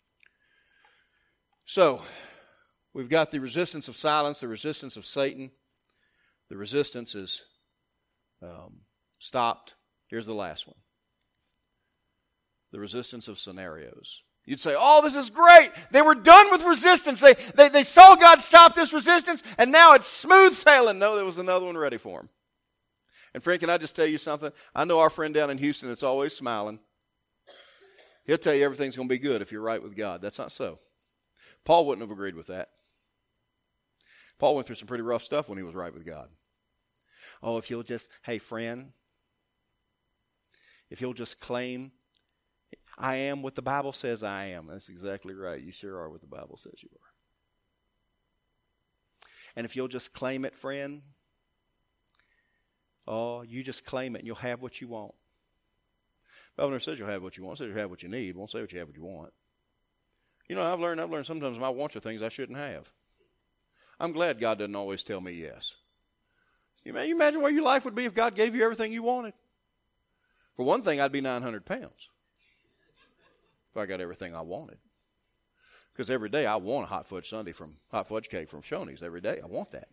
So, we've got the resistance of silence, the resistance of Satan. The resistance is um, stopped. Here's the last one. The resistance of scenarios. You'd say, oh, this is great. They were done with resistance. They, they, they saw God stop this resistance, and now it's smooth sailing. No, there was another one ready for him. And friend, can I just tell you something? I know our friend down in Houston that's always smiling. He'll tell you everything's going to be good if you're right with God. That's not so. Paul wouldn't have agreed with that. Paul went through some pretty rough stuff when he was right with God. Oh, if you'll just, hey, friend, if you'll just claim, I am what the Bible says I am. That's exactly right. You sure are what the Bible says you are. And if you'll just claim it, friend, oh, you just claim it and you'll have what you want. The Bible never says you'll have what you want. It says you'll have what you need. It won't say what you have what you want. You know, I've learned, I've learned sometimes my wants are things I shouldn't have. I'm glad God doesn't always tell me yes. You may imagine where your life would be if God gave you everything you wanted. For one thing, I'd be nine hundred pounds if I got everything I wanted. Because every day I want a hot fudge sundae from hot fudge cake from Shoney's. Every day I want that.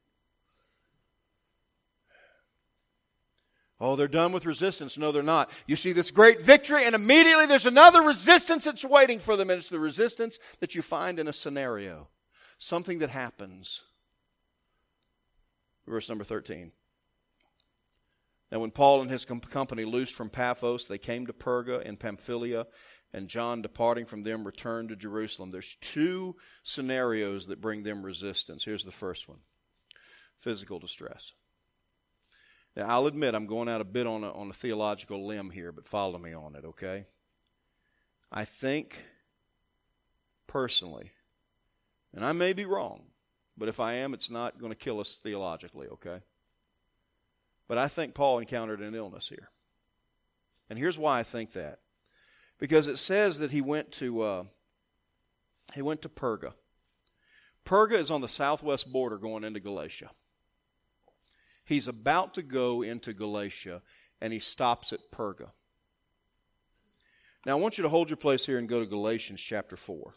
Oh, they're done with resistance. No, they're not. You see this great victory, and immediately there's another resistance that's waiting for them, and it's the resistance that you find in a scenario. Something that happens. Verse number thirteen. Now when Paul and his company loosed from Paphos, they came to Perga in Pamphylia, and John, departing from them, returned to Jerusalem. There's two scenarios that bring them resistance. Here's the first one. Physical distress. Now, I'll admit I'm going out a bit on a, on a theological limb here, but follow me on it, okay? I think, personally, and I may be wrong, but if I am, it's not going to kill us theologically, okay? But I think Paul encountered an illness here. And here's why I think that. Because it says that he went to uh, he went to Perga. Perga is on the southwest border going into Galatia. He's about to go into Galatia, and he stops at Perga. Now, I want you to hold your place here and go to Galatians chapter four.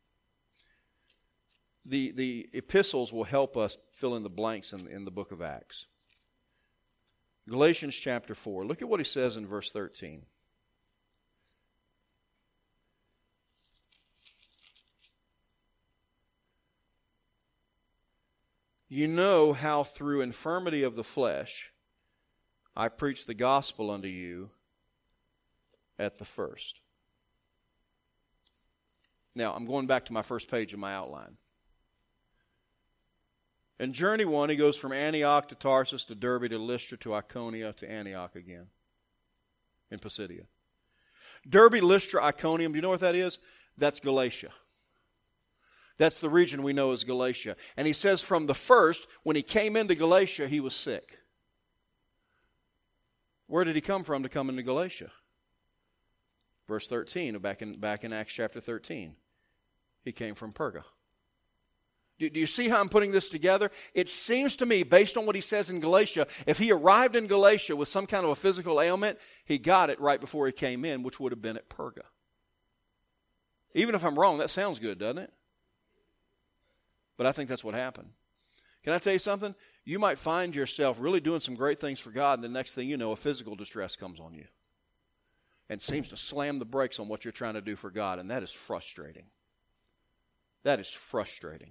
The, the epistles will help us fill in the blanks in, in the book of Acts. Galatians chapter four. Look at what he says in verse thirteen. You know how through infirmity of the flesh I preached the gospel unto you at the first. Now, I'm going back to my first page of my outline. In journey one, he goes from Antioch to Tarsus to Derbe to Lystra to Iconium to Antioch again in Pisidia. Derbe, Lystra, Iconium, do you know what that is? That's Galatia. That's the region we know as Galatia. And he says from the first, when he came into Galatia, he was sick. Where did he come from to come into Galatia? Verse thirteen, back in, back in Acts chapter thirteen. He came from Perga. Do, do you see how I'm putting this together? It seems to me, based on what he says in Galatia, if he arrived in Galatia with some kind of a physical ailment, he got it right before he came in, which would have been at Perga. Even if I'm wrong, that sounds good, doesn't it? But I think that's what happened. Can I tell you something? You might find yourself really doing some great things for God, and the next thing you know, a physical distress comes on you and seems to slam the brakes on what you're trying to do for God, and that is frustrating. That is frustrating.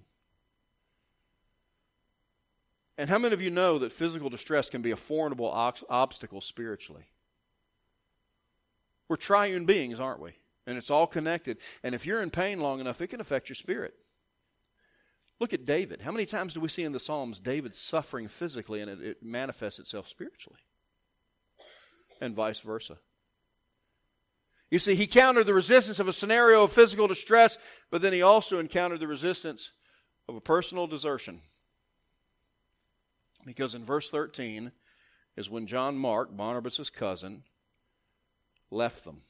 And how many of you know that physical distress can be a formidable ox- obstacle spiritually? We're triune beings, aren't we? And it's all connected. And if you're in pain long enough, it can affect your spirit. Look at David. How many times do we see in the Psalms David suffering physically and it, it manifests itself spiritually? And vice versa. You see, he countered the resistance of a scenario of physical distress, but then he also encountered the resistance of a personal desertion. Because in verse thirteen is when John Mark, Barnabas' cousin, left them.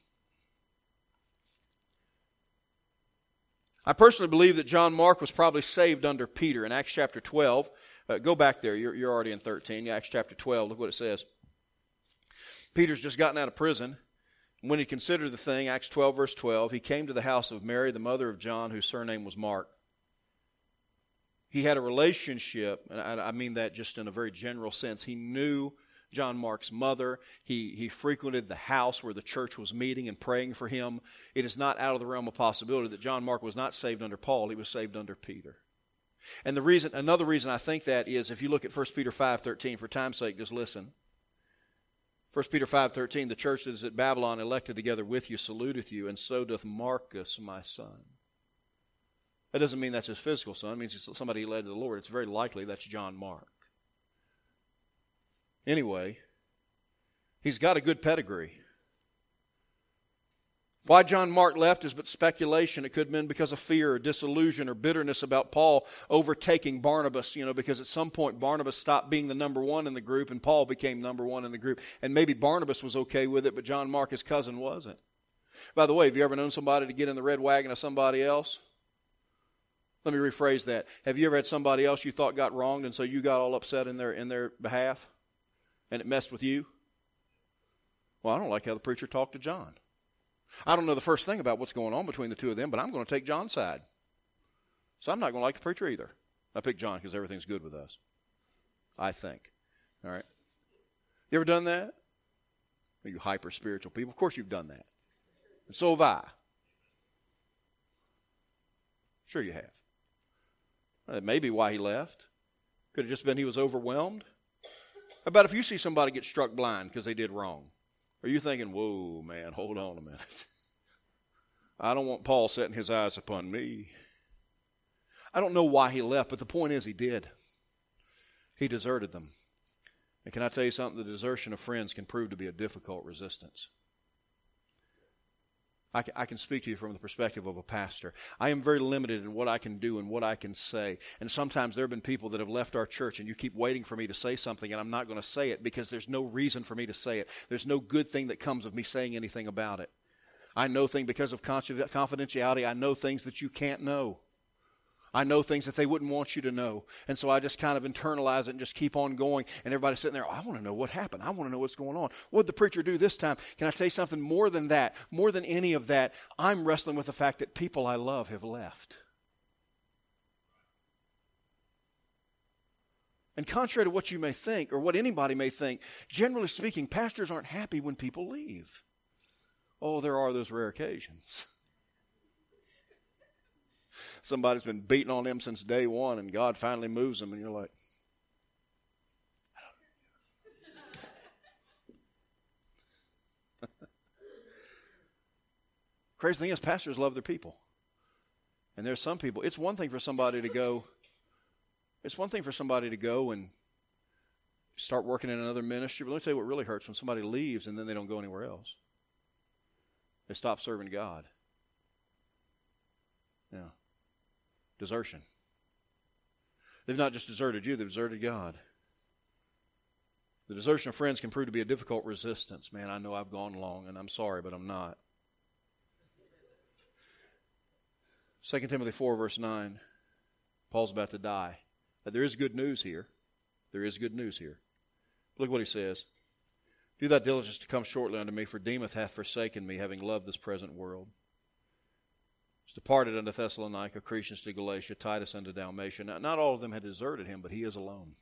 I personally believe that John Mark was probably saved under Peter in Acts chapter twelve. Uh, go back there. You're, you're already in thirteen. Acts chapter twelve. Look what it says. Peter's just gotten out of prison. When he considered the thing, Acts twelve, verse twelve, he came to the house of Mary, the mother of John, whose surname was Mark. He had a relationship, and I, I mean that just in a very general sense. He knew John Mark's mother. He, he frequented the house where the church was meeting and praying for him. It is not out of the realm of possibility that John Mark was not saved under Paul. He was saved under Peter. And the reason, another reason I think that is if you look at First Peter five thirteen, for time's sake, just listen. First Peter five thirteen, the church that is at Babylon elected together with you saluteth you, and so doth Marcus, my son. That doesn't mean that's his physical son. It means it's somebody he led to the Lord. It's very likely that's John Mark. Anyway, he's got a good pedigree. Why John Mark left is but speculation. It could have been because of fear or disillusion or bitterness about Paul overtaking Barnabas, you know, because at some point Barnabas stopped being the number one in the group and Paul became number one in the group. And maybe Barnabas was okay with it, but John Mark, his cousin, wasn't. By the way, have you ever known somebody to get in the red wagon of somebody else? Let me rephrase that. Have you ever had somebody else you thought got wronged and so you got all upset in their in their behalf and it messed with you? Well, I don't like how the preacher talked to John. I don't know the first thing about what's going on between the two of them, but I'm going to take John's side. So I'm not going to like the preacher either. I picked John because everything's good with us, I think. All right. You ever done that? You hyper-spiritual people. Of course you've done that. And so have I. Sure you have. That may be why he left. Could have just been he was overwhelmed. How about if you see somebody get struck blind because they did wrong? Are you thinking, whoa, man, hold on a minute. I don't want Paul setting his eyes upon me. I don't know why he left, but the point is he did. He deserted them. And can I tell you something? The desertion of friends can prove to be a difficult resistance. I can, I can speak to you from the perspective of a pastor. I am very limited in what I can do and what I can say. And sometimes there have been people that have left our church and you keep waiting for me to say something and I'm not going to say it because there's no reason for me to say it. There's no good thing that comes of me saying anything about it. I know things because of confidentiality. I know things that you can't know. I know things that they wouldn't want you to know. And so I just kind of internalize it and just keep on going. And everybody's sitting there, oh, I want to know what happened. I want to know what's going on. What did the preacher do this time? Can I tell you something more than that? More than any of that, I'm wrestling with the fact that people I love have left. And contrary to what you may think or what anybody may think, generally speaking, pastors aren't happy when people leave. Oh, there are those rare occasions. Somebody's been beating on them since day one, and God finally moves them, and you're like, crazy thing is, pastors love their people. And there's some people, it's one thing for somebody to go, it's one thing for somebody to go and start working in another ministry, but let me tell you what really hurts when somebody leaves and then they don't go anywhere else. They stop serving God. Yeah. Desertion. They've not just deserted you, they've deserted God. The desertion of friends can prove to be a difficult resistance. Man, I know I've gone long, and I'm sorry, but I'm not. Second Timothy four, verse nine. Paul's about to die. But there is good news here. There is good news here. Look what he says. Do thy diligence to come shortly unto me, for Demas hath forsaken me, having loved this present world. He's departed unto Thessalonica, Crescens to Galatia, Titus unto Dalmatia. Now, not all of them had deserted him, but he is alone.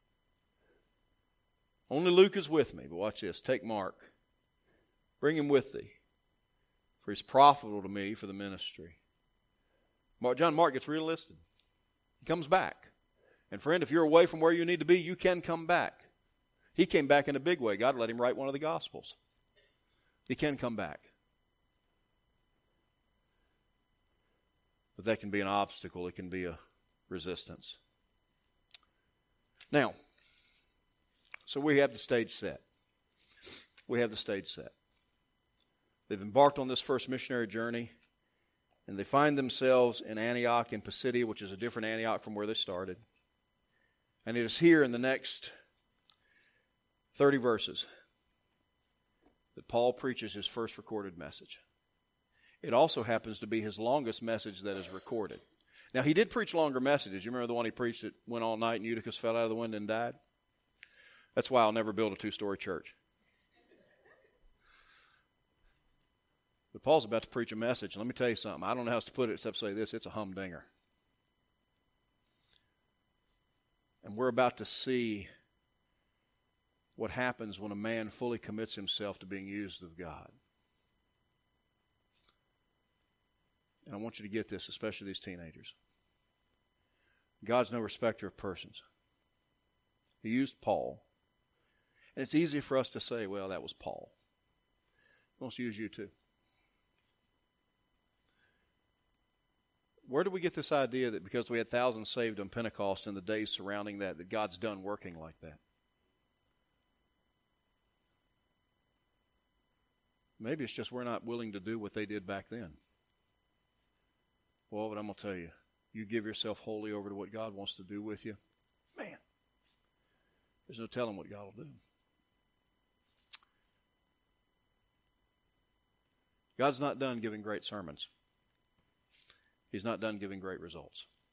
Only Luke is with me. But watch this. Take Mark. Bring him with thee, for he's profitable to me for the ministry. Mark, John Mark gets realistic. He comes back. And friend, if you're away from where you need to be, you can come back. He came back in a big way. God let him write one of the Gospels. He can come back. But that can be an obstacle. It can be a resistance. Now, so we have the stage set. We have the stage set. They've embarked on this first missionary journey, and they find themselves in Antioch in Pisidia, which is a different Antioch from where they started. And it is here in the next thirty verses that Paul preaches his first recorded message. It also happens to be his longest message that is recorded. Now, he did preach longer messages. You remember the one he preached that went all night and Eutychus fell out of the window and died? That's why I'll never build a two-story church. But Paul's about to preach a message. Let me tell you something. I don't know how else to put it except say this. It's a humdinger. And we're about to see what happens when a man fully commits himself to being used of God. And I want you to get this, especially these teenagers. God's no respecter of persons. He used Paul. And it's easy for us to say, well, that was Paul. He wants to use you too. Where do we get this idea that because we had thousands saved on Pentecost and the days surrounding that, that God's done working like that? Maybe it's just we're not willing to do what they did back then. Well, but I'm going to tell you, you give yourself wholly over to what God wants to do with you, man, there's no telling what God will do. God's not done giving great sermons. He's not done giving great results.